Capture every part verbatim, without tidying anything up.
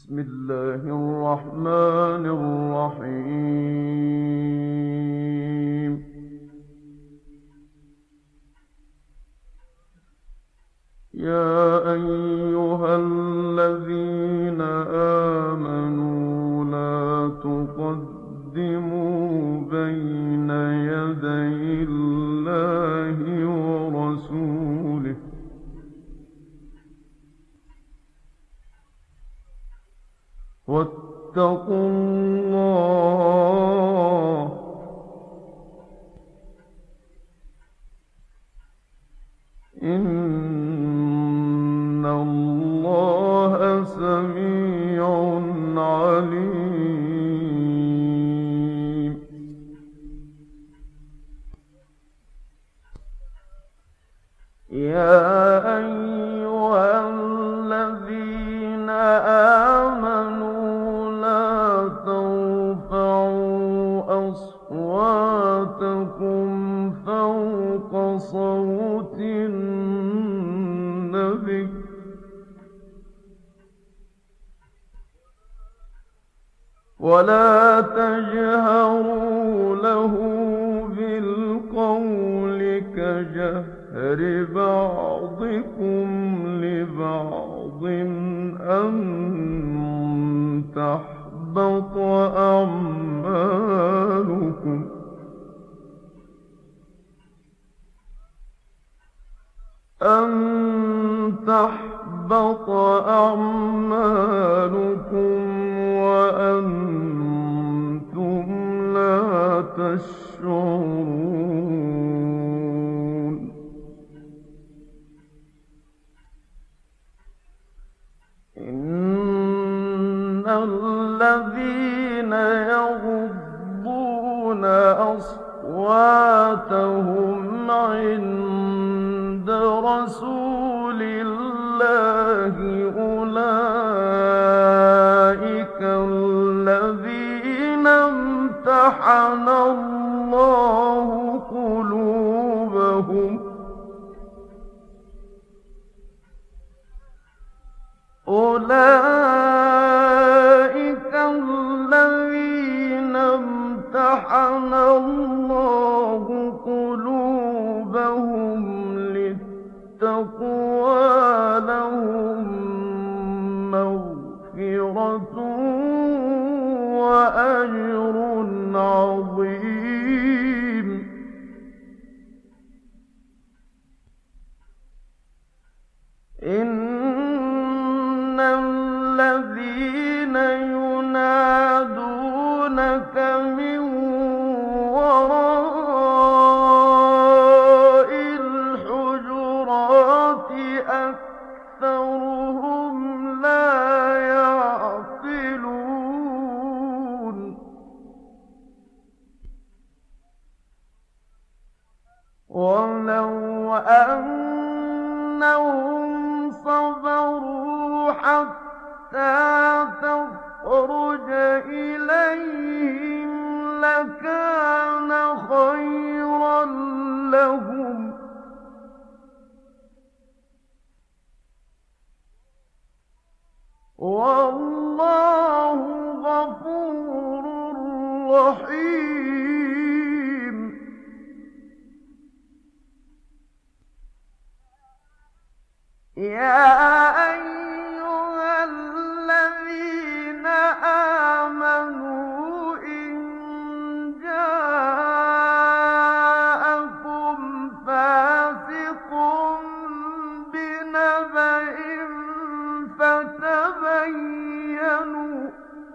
بسم الله الرحمن الرحيم. يا أيها الذين آمنوا لا تقدموا بين يدي الله ورسوله واتقوا الله إن الله سميع عليم. يا أيها الذين آمنوا لا ترفعوا أصواتكم فوق صوت النبي ولا تجهروا له بالقول كجهر بعضكم لبعض أن تحبط أعمالكم أن تحبط أعمالكم وأنتم لا تشعرون. إن الذين يغضون أصواتهم عند رسول الله أولئك الذين امتحن الله قلوبهم أولئك الذين امتحن الله قلوبهم للتقوى لهم مغفرة وأجر عظيم. إن الذين ينادونك من وراء الحجرات أكثرهم لا يعقلون. ولو أنهم صبروا حتى تخرج إليهم لكان خيرا لهم والله غفور رحيم. يا أيها الذين آمنوا إن جاءكم فاسق بنبأ فتبينوا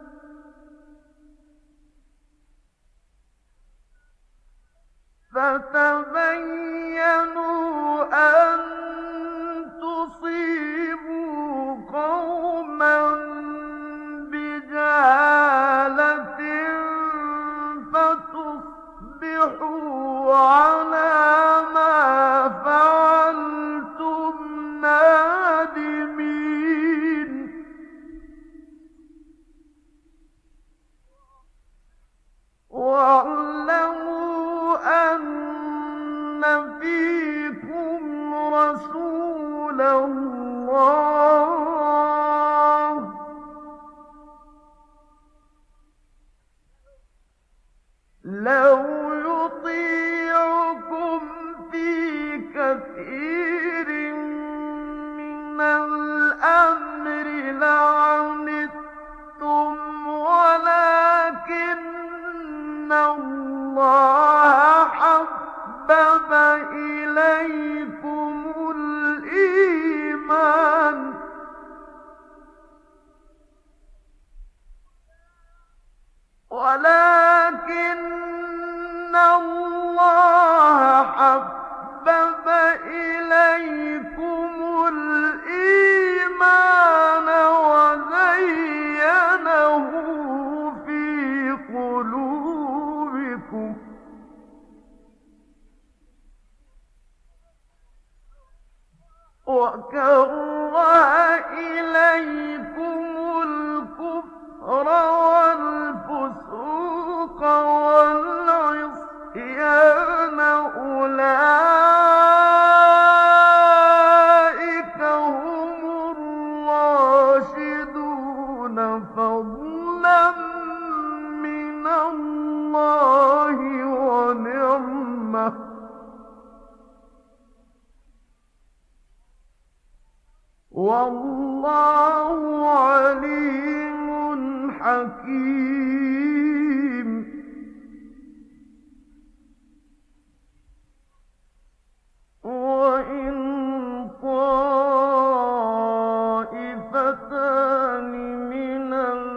فتبينوا أن تصيبوا قوما بجهالة فتصبحوا على ما فعلتم نادمين. واعلموا أن في ولكن الله حبب إليكم الإيمان وزينه في قلوبكم وكره إليكم الكفر والفسوق والعصيان أولئك هم الراشدون فضلا من الله ونعمة والله عليم حكيم. وإن طائفتان من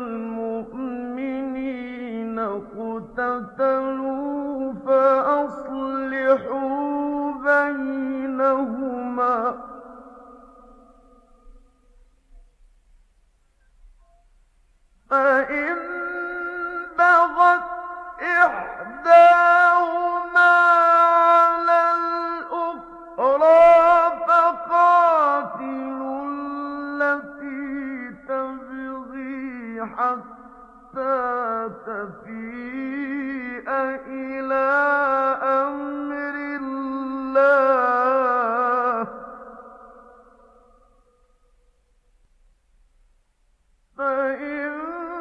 المؤمنين اقتتلوا فأصلحوا بينهما فإن بغت إحداهما على الأخرى فقاتلوا التي تبغي حتى تفيء إلى أمر الله فإن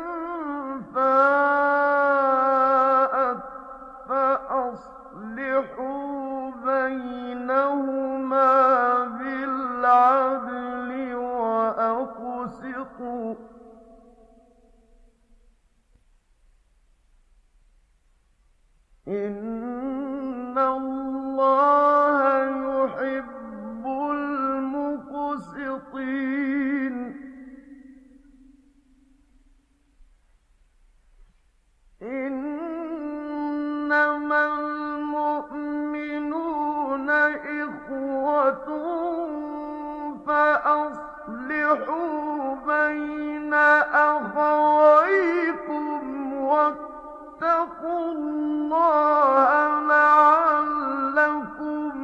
فاءت فأصلحوا بينهما بالعدل وأقسطوا إن الله يحب المقسطين. إنما المؤمنون إخوة فأصلحوا بين أخويكم واتقوا الله لعلكم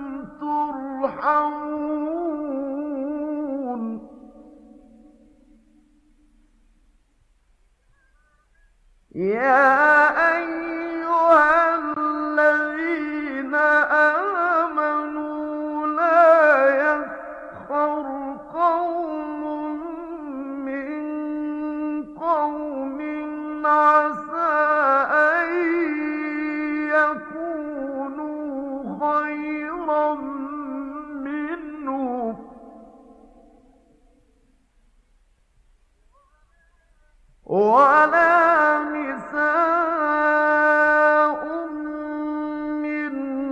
ترحمون. يا أيها الذين آمنوا لا يسخر قوم من قوم عسى أن يكونوا خيرا منهم ولا نساء من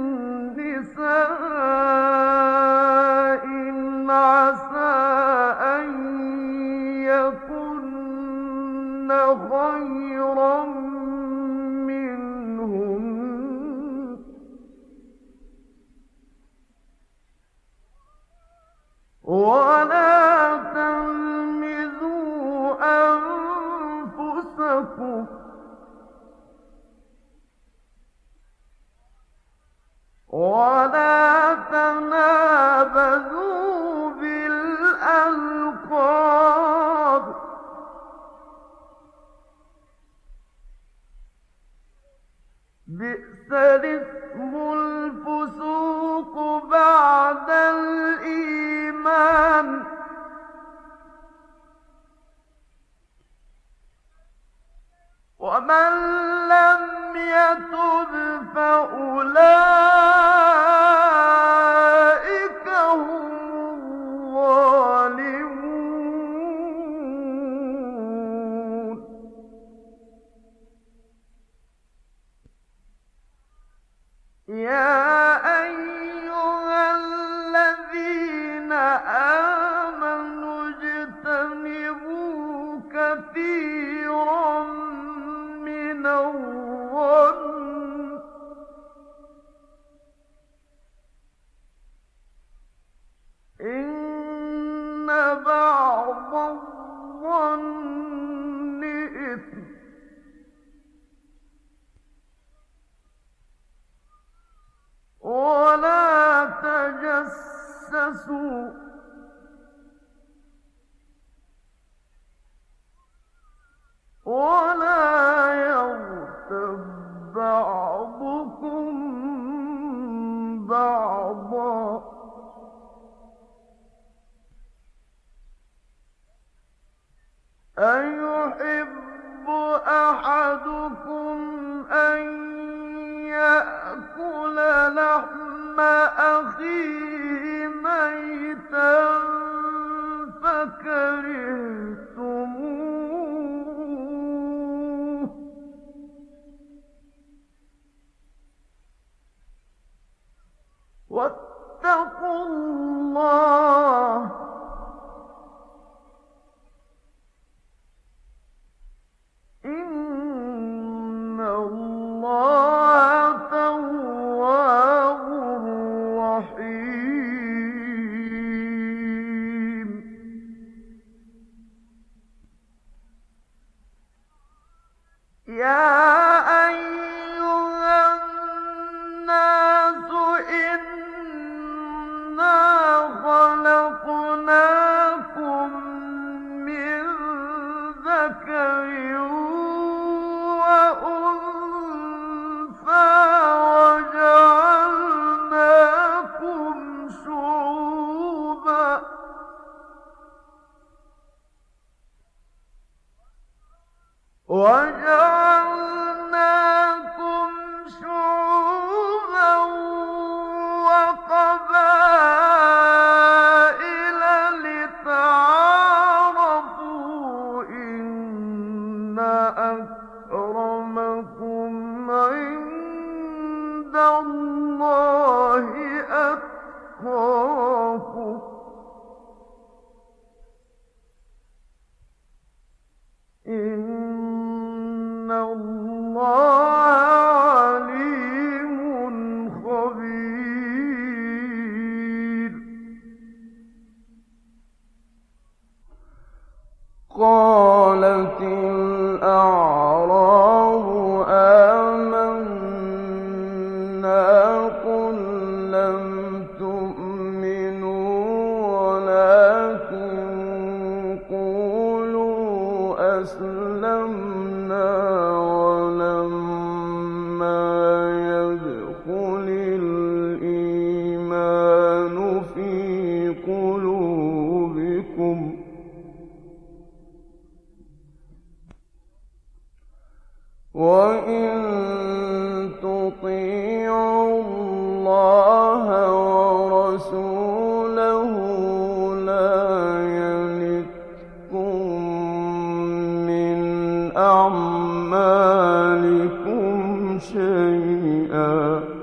نساء عسى أن يكن خيرا منهم ولا تلمزوا أنفسكم ولا تنابذوا بالألقاب بئس الاسم الفسوق بعد الإيمان ومن لم يتب فأولئك هم الظالمون. يا أيها الذين آمنوا اجتنبوا كثيرا من الظالمين أيحب أحدكم أن يأكل لحم أخيه ميتا فكرهتموه واتقوا الله إن الله تواب رحيم. يا أيها الناس إنا خلقناكم من ذكر وأنثى وجعلناكم شعوبا وجعلناكم شعوبا وقبائل لتعارفوا إن أكرمكم عند الله أتقاكم إن الله عليم خبير. قالت الأعراب آمنا قل لم تؤمنوا ولكن قولوا أسلمنا ولما يدخل الإيمان في قلوبكم وإن تطيعوا الله ورسوله لا يلتكم من أعمالكم شيئا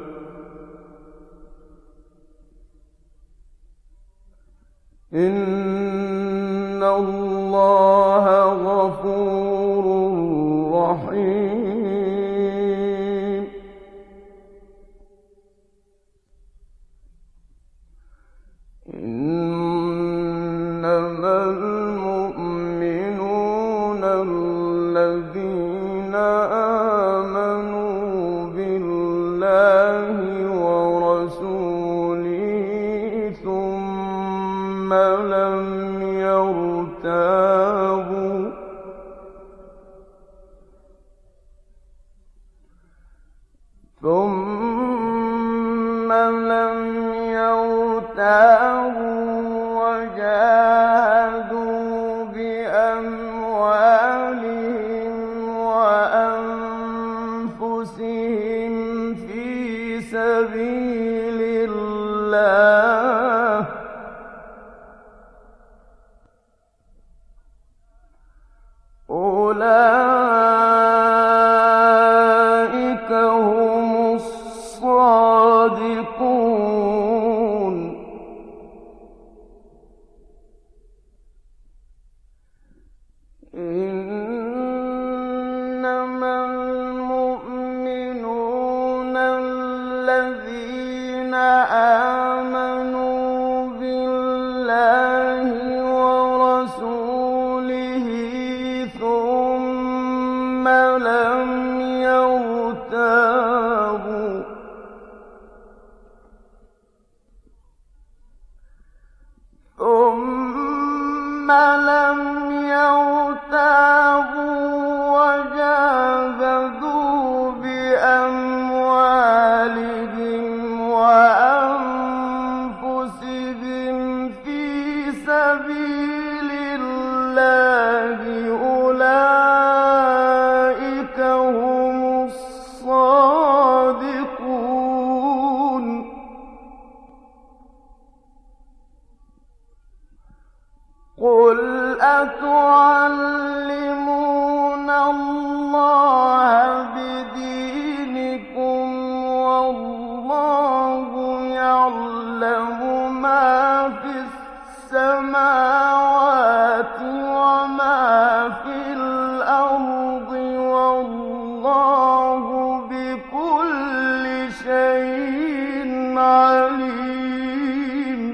إن الله غفور رحيم. إنما المؤمنون الذين آمنوا بالله ورسوله ثم لم يرتابوا ثم لم يرتابوا وجاهدوا بأموالهم وأنفسهم في سبيل الله أولئك هم الصادقون. إنما المؤمنون الذين آمنوا بالله ورسوله ثم لم يرتابوا ثم لم يرتابوا وجاهدوا بأموالهم وأنفسهم في سبيل الله الْأَرْضِ وَاللَّهُ بِكُلِّ شَيْءٍ عَلِيمٌ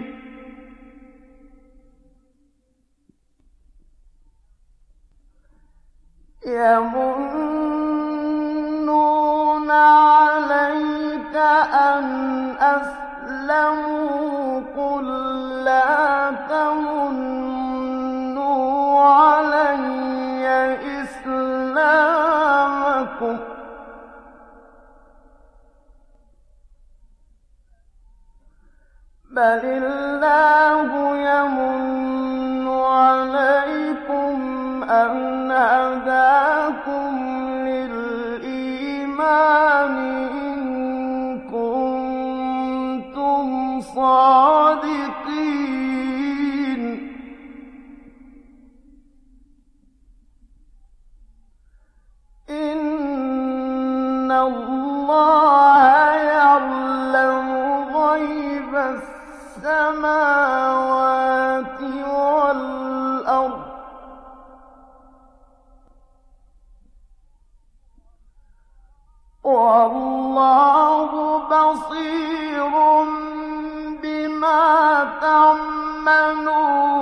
يَمُنُّونَ عَلَيْكَ أَنْ أَسْلَمُوا قُل لَّا تَمُنُّوا عَلَيَّ إِسْلَامَكُم بَلِ اللَّهُ يَمُنُّ عَلَيْكُمْ أَنْ هَدَاكُمْ لِلْإِيمَانِ إِن كُنتُمْ صَادِقِينَ إِنَّ اللَّهَ يَعْلَمُ غَيْبَ السَّمَاوَاتِ وَالْأَرْضِ وَاللَّهُ بَصِيرٌ بِمَا تَعْمَلُونَ